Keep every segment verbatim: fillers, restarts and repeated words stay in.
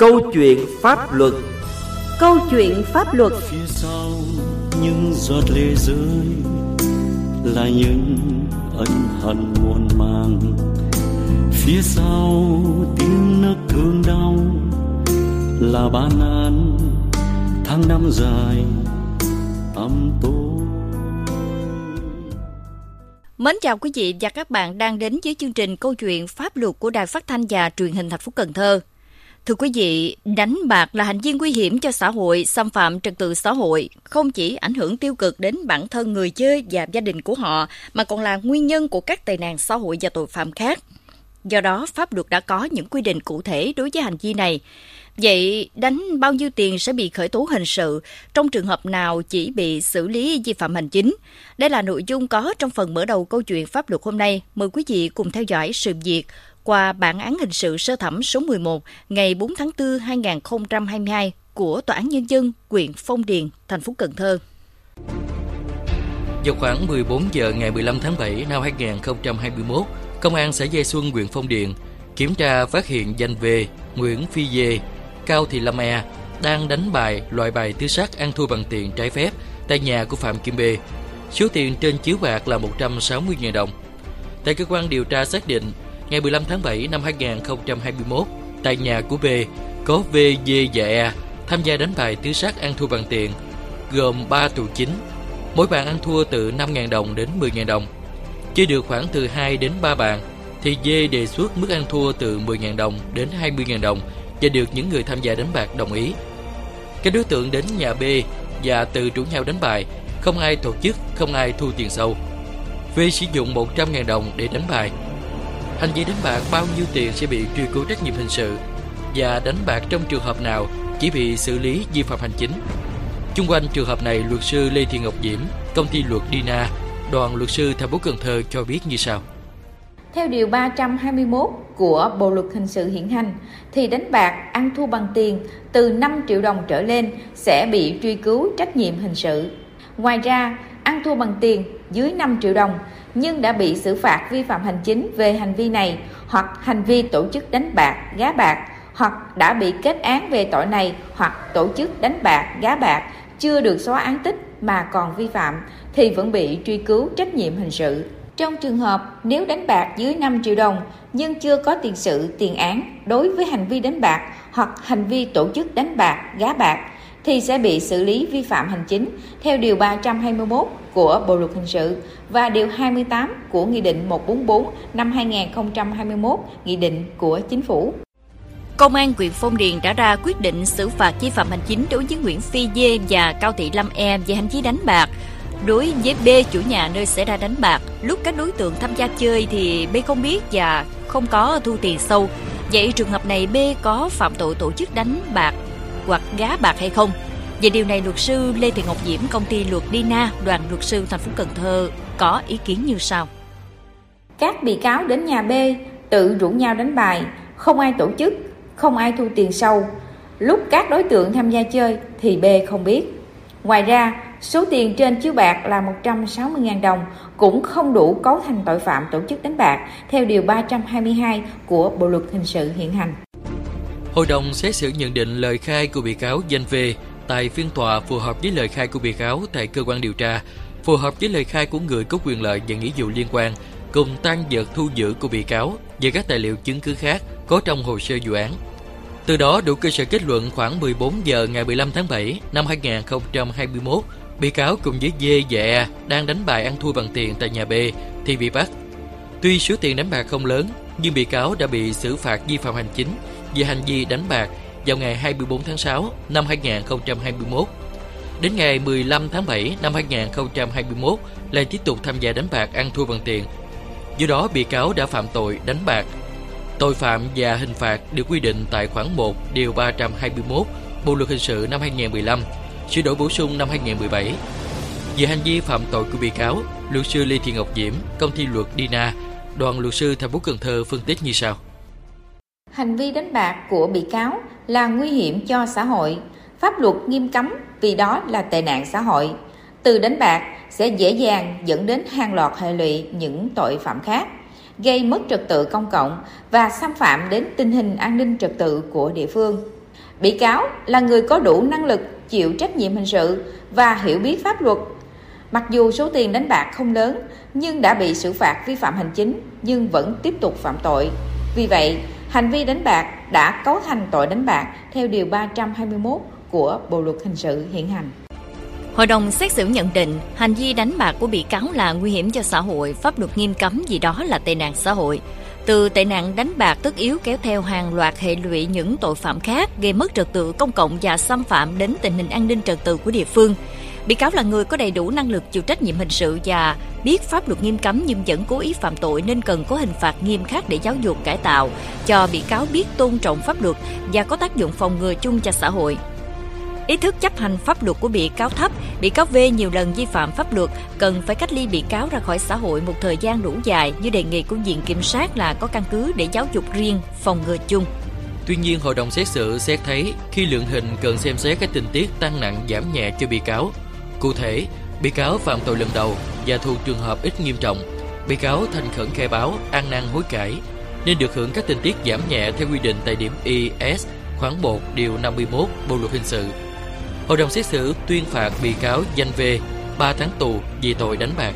Câu chuyện pháp luật. Câu chuyện pháp luật. Phía sau những giọt lệ rơi là những ân hận muôn màng. Phía sau tiếng nấc thương đau là bản án tháng năm dài tăm tối. Mến chào quý vị và các bạn đang đến với chương trình Câu chuyện pháp luật của Đài Phát thanh và Truyền hình thành phố Cần Thơ. Thưa quý vị, đánh bạc là hành vi nguy hiểm cho xã hội, xâm phạm trật tự xã hội, không chỉ ảnh hưởng tiêu cực đến bản thân người chơi và gia đình của họ, mà còn là nguyên nhân của các tệ nạn xã hội và tội phạm khác. Do đó, pháp luật đã có những quy định cụ thể đối với hành vi này. Vậy, đánh bao nhiêu tiền sẽ bị khởi tố hình sự, trong trường hợp nào chỉ bị xử lý vi phạm hành chính? Đây là nội dung có trong phần mở đầu câu chuyện pháp luật hôm nay. Mời quý vị cùng theo dõi sự việc qua bản án hình sự sơ thẩm số mười một ngày bốn tháng tư năm hai nghìn không trăm hai mươi hai của Tòa án Nhân dân huyện Phong Điền, thành phố Cần Thơ. Vào khoảng mười bốn giờ ngày mười lăm tháng bảy năm hai nghìn không trăm hai mươi mốt, Công an xã Giai Xuân, huyện Phong Điền kiểm tra phát hiện Danh V, Nguyễn Phi D, Cao Thị Lâm E đang đánh bài loại bài tứ sắc ăn thua bằng tiền trái phép tại nhà của Phạm Kim B. Số tiền trên chiếu bạc là một trăm sáu mươi nghìn đồng. Tại cơ quan điều tra xác định, ngày mười lăm tháng bảy năm hai nghìn không trăm hai mươi mốt, tại nhà của B có V, D và E tham gia đánh bài tứ sắc ăn thua bằng tiền, gồm ba tụ chính, mỗi bàn ăn thua từ năm nghìn đồng đến mười nghìn đồng. Chơi được khoảng từ hai đến ba bàn, thì D đề xuất mức ăn thua từ mười nghìn đồng đến hai mươi nghìn đồng và được những người tham gia đánh bạc đồng ý. Các đối tượng đến nhà B và tự rủ nhau đánh bài, không ai tổ chức, không ai thu tiền sâu. V sử dụng một trăm nghìn đồng để đánh bài. Hành vi đánh bạc bao nhiêu tiền sẽ bị truy cứu trách nhiệm hình sự, và đánh bạc trong trường hợp nào chỉ bị xử lý vi phạm hành chính? Chung quanh trường hợp này, luật sư Lê Thị Ngọc Diễm, công ty luật Dina, đoàn luật sư thành phố Cần Thơ cho biết như sau. Theo điều ba trăm hai mươi mốt của Bộ luật hình sự hiện hành, thì đánh bạc ăn thua bằng tiền từ năm triệu đồng trở lên sẽ bị truy cứu trách nhiệm hình sự. Ngoài ra, ăn thua bằng tiền dưới năm triệu đồng nhưng đã bị xử phạt vi phạm hành chính về hành vi này, hoặc hành vi tổ chức đánh bạc, gá bạc, hoặc đã bị kết án về tội này, hoặc tổ chức đánh bạc, gá bạc chưa được xóa án tích mà còn vi phạm, thì vẫn bị truy cứu trách nhiệm hình sự. Trong trường hợp nếu đánh bạc dưới năm triệu đồng nhưng chưa có tiền sự, tiền án đối với hành vi đánh bạc hoặc hành vi tổ chức đánh bạc, gá bạc, thì sẽ bị xử lý vi phạm hành chính theo điều ba trăm hai mươi mốt của Bộ luật hình sự và điều hai mươi tám của Nghị định một trăm bốn mươi tư năm hai nghìn không trăm hai mươi mốt, Nghị định của Chính phủ. Công an huyện Phong Điền đã ra quyết định xử phạt vi phạm hành chính đối với Nguyễn Phi D và Cao Thị Lâm E về hành vi đánh bạc. Đối với B, chủ nhà nơi xảy ra đánh bạc, lúc các đối tượng tham gia chơi thì B không biết và không có thu tiền sâu. Vậy trường hợp này B có phạm tội tổ chức đánh bạc hoặc gá bạc hay không? Về điều này, luật sư Lê Thị Ngọc Diễm, công ty luật Dina, đoàn luật sư thành phố Cần Thơ có ý kiến như sau. Các bị cáo đến nhà B tự rủ nhau đánh bài, không ai tổ chức, không ai thu tiền sâu. Lúc các đối tượng tham gia chơi thì B không biết. Ngoài ra, số tiền trên chiếu bạc là một trăm sáu mươi nghìn đồng cũng không đủ cấu thành tội phạm tổ chức đánh bạc theo điều ba trăm hai mươi hai của Bộ luật hình sự hiện hành. Hội đồng xét xử nhận định lời khai của bị cáo Danh V tại phiên tòa phù hợp với lời khai của bị cáo tại cơ quan điều tra, phù hợp với lời khai của người có quyền lợi và nghĩa vụ liên quan, cùng tang vật thu giữ của bị cáo và các tài liệu chứng cứ khác có trong hồ sơ vụ án. Từ đó đủ cơ sở kết luận khoảng mười bốn giờ ngày mười lăm tháng bảy năm hai nghìn không trăm hai mươi mốt, bị cáo cùng với D và E đang đánh bài ăn thua bằng tiền tại nhà B thì bị bắt. Tuy số tiền đánh bạc không lớn, nhưng bị cáo đã bị xử phạt vi phạm hành chính về hành vi đánh bạc vào ngày hai mươi bốn tháng sáu năm hai nghìn không trăm hai mươi mốt. Đến ngày mười lăm tháng bảy năm hai nghìn không trăm hai mươi mốt lại tiếp tục tham gia đánh bạc ăn thua bằng tiền. Do đó bị cáo đã phạm tội đánh bạc. Tội phạm và hình phạt được quy định tại khoản một điều ba trăm hai mươi mốt Bộ luật hình sự năm hai nghìn không trăm mười lăm, sửa đổi bổ sung năm hai nghìn không trăm mười bảy. Về hành vi phạm tội của bị cáo, luật sư Lê Thị Ngọc Diễm, công ty luật Dina, đoàn luật sư thành phố Cần Thơ phân tích như sau. Hành vi đánh bạc của bị cáo là nguy hiểm cho xã hội, pháp luật nghiêm cấm vì đó là tệ nạn xã hội. Từ đánh bạc sẽ dễ dàng dẫn đến hàng loạt hệ lụy những tội phạm khác, gây mất trật tự công cộng và xâm phạm đến tình hình an ninh trật tự của địa phương. Bị cáo là người có đủ năng lực chịu trách nhiệm hình sự và hiểu biết pháp luật. Mặc dù số tiền đánh bạc không lớn nhưng đã bị xử phạt vi phạm hành chính nhưng vẫn tiếp tục phạm tội. Vì vậy, hành vi đánh bạc đã cấu thành tội đánh bạc theo Điều ba trăm hai mươi mốt của Bộ Luật Hình sự hiện hành. Hội đồng xét xử nhận định hành vi đánh bạc của bị cáo là nguy hiểm cho xã hội, pháp luật nghiêm cấm vì đó là tệ nạn xã hội. Từ tệ nạn đánh bạc tất yếu kéo theo hàng loạt hệ lụy những tội phạm khác, gây mất trật tự công cộng và xâm phạm đến tình hình an ninh trật tự của địa phương. Bị cáo là người có đầy đủ năng lực chịu trách nhiệm hình sự và biết pháp luật nghiêm cấm nhưng vẫn cố ý phạm tội nên cần có hình phạt nghiêm khắc để giáo dục cải tạo, cho bị cáo biết tôn trọng pháp luật và có tác dụng phòng ngừa chung cho xã hội. Ý thức chấp hành pháp luật của bị cáo thấp, bị cáo V nhiều lần vi phạm pháp luật, cần phải cách ly bị cáo ra khỏi xã hội một thời gian đủ dài như đề nghị của Viện Kiểm sát là có căn cứ để giáo dục riêng, phòng ngừa chung. Tuy nhiên, hội đồng xét xử xét thấy khi lượng hình cần xem xét các tình tiết tăng nặng giảm nhẹ cho bị cáo. Cụ thể, bị cáo phạm tội lần đầu và thuộc trường hợp ít nghiêm trọng, bị cáo thành khẩn khai báo, ăn năn hối cải, nên được hưởng các tình tiết giảm nhẹ theo quy định tại điểm I S khoản một điều năm mươi mốt Bộ luật hình sự. Hội đồng xét xử tuyên phạt bị cáo danh V ba tháng tù vì tội đánh bạc.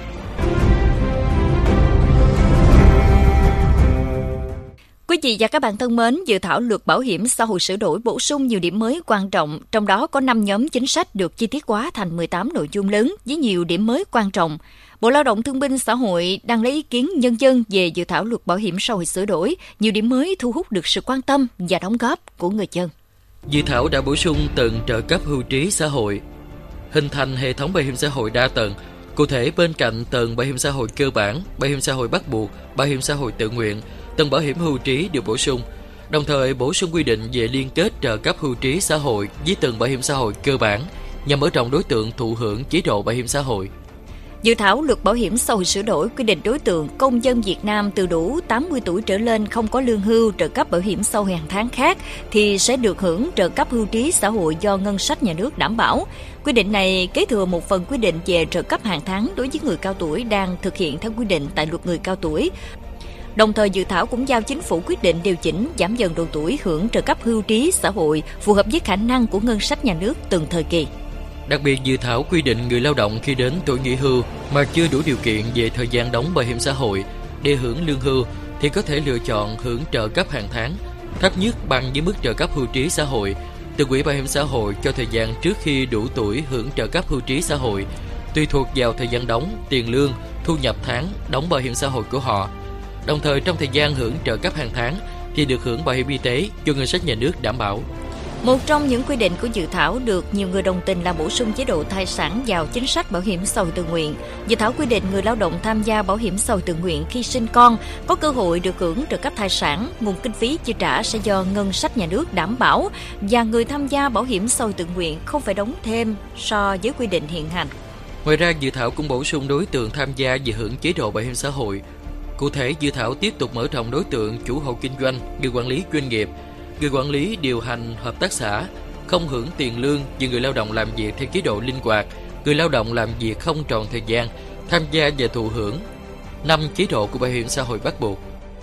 Quý vị và các bạn thân mến, dự thảo luật bảo hiểm xã hội sửa đổi bổ sung nhiều điểm mới quan trọng, trong đó có năm nhóm chính sách được chi tiết hóa thành mười tám nội dung lớn với nhiều điểm mới quan trọng. Bộ Lao động Thương binh Xã hội đang lấy ý kiến nhân dân về dự thảo luật bảo hiểm xã hội sửa đổi, nhiều điểm mới thu hút được sự quan tâm và đóng góp của người dân. Dự thảo đã bổ sung tầng trợ cấp hưu trí xã hội, hình thành hệ thống bảo hiểm xã hội đa tầng. Cụ thể, bên cạnh tầng bảo hiểm xã hội cơ bản, bảo hiểm xã hội bắt buộc, bảo hiểm xã hội tự nguyện, tầng bảo hiểm hưu trí được bổ sung. Đồng thời bổ sung quy định về liên kết trợ cấp hưu trí xã hội với tầng bảo hiểm xã hội cơ bản nhằm mở rộng đối tượng thụ hưởng chế độ bảo hiểm xã hội. Dự thảo luật bảo hiểm xã hội sửa đổi quy định đối tượng công dân Việt Nam từ đủ tám mươi tuổi trở lên không có lương hưu, trợ cấp bảo hiểm xã hội hàng tháng khác thì sẽ được hưởng trợ cấp hưu trí xã hội do ngân sách nhà nước đảm bảo. Quy định này kế thừa một phần quy định về trợ cấp hàng tháng đối với người cao tuổi đang thực hiện theo quy định tại luật người cao tuổi. Đồng thời, dự thảo cũng giao chính phủ quyết định điều chỉnh giảm dần độ tuổi hưởng trợ cấp hưu trí xã hội phù hợp với khả năng của ngân sách nhà nước từng thời kỳ. Đặc biệt, dự thảo quy định người lao động khi đến tuổi nghỉ hưu mà chưa đủ điều kiện về thời gian đóng bảo hiểm xã hội để hưởng lương hưu thì có thể lựa chọn hưởng trợ cấp hàng tháng, thấp nhất bằng với mức trợ cấp hưu trí xã hội từ quỹ bảo hiểm xã hội cho thời gian trước khi đủ tuổi hưởng trợ cấp hưu trí xã hội, tùy thuộc vào thời gian đóng, tiền lương, thu nhập tháng, đóng bảo hiểm xã hội của họ. Đồng thời, trong thời gian hưởng trợ cấp hàng tháng thì được hưởng bảo hiểm y tế do ngân sách nhà nước đảm bảo. Một trong những quy định của dự thảo được nhiều người đồng tình là bổ sung chế độ thai sản vào chính sách bảo hiểm xã hội tự nguyện. Dự thảo quy định người lao động tham gia bảo hiểm xã hội tự nguyện khi sinh con có cơ hội được hưởng trợ cấp thai sản, nguồn kinh phí chi trả sẽ do ngân sách nhà nước đảm bảo và người tham gia bảo hiểm xã hội tự nguyện không phải đóng thêm so với quy định hiện hành. Ngoài ra, dự thảo cũng bổ sung đối tượng tham gia về hưởng chế độ bảo hiểm xã hội. Cụ thể, dự thảo tiếp tục mở rộng đối tượng chủ hộ kinh doanh, người quản lý doanh nghiệp, người quản lý điều hành hợp tác xã, không hưởng tiền lương vì người lao động làm việc theo chế độ linh hoạt, người lao động làm việc không trọn thời gian, tham gia và thụ hưởng năm chế độ của bảo hiểm xã hội bắt buộc.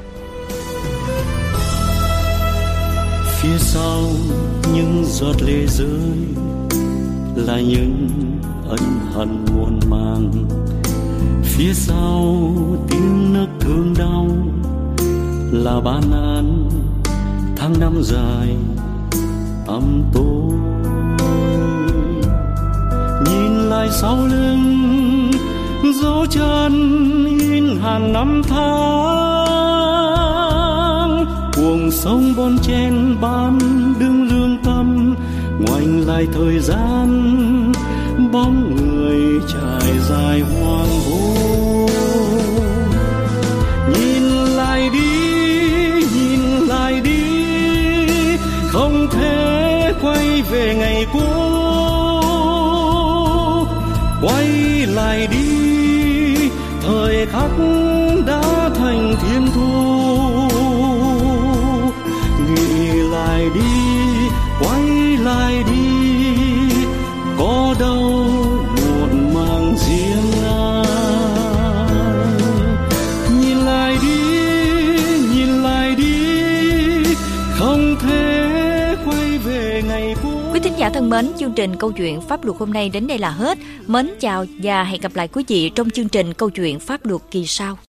Phía sau những giọt lệ rơi là những ân hận muôn màng, phía sau tiếng nấc thương đau là bản án tháng năm dài ấm tối. Nhìn lại sau lưng dấu chân in hàng năm tháng, cuồng sông bon chen ban đứng lương tâm, ngoảnh lại thời gian bóng người trải dài hoang vu. Nhìn lại đi, nhìn lại đi, không thể quay về ngày cũ. Quay lại đi, thời khắc đã thành thiên thu. Nghĩ lại đi, quay lại đi, có đâu một màng riêng ai. Nhìn lại đi, nhìn lại đi, không thể quay về về ngày vui. Quý thính giả thân mến, chương trình Câu chuyện pháp luật hôm nay đến đây là hết. Mến chào và hẹn gặp lại quý vị trong chương trình Câu chuyện pháp luật kỳ sau.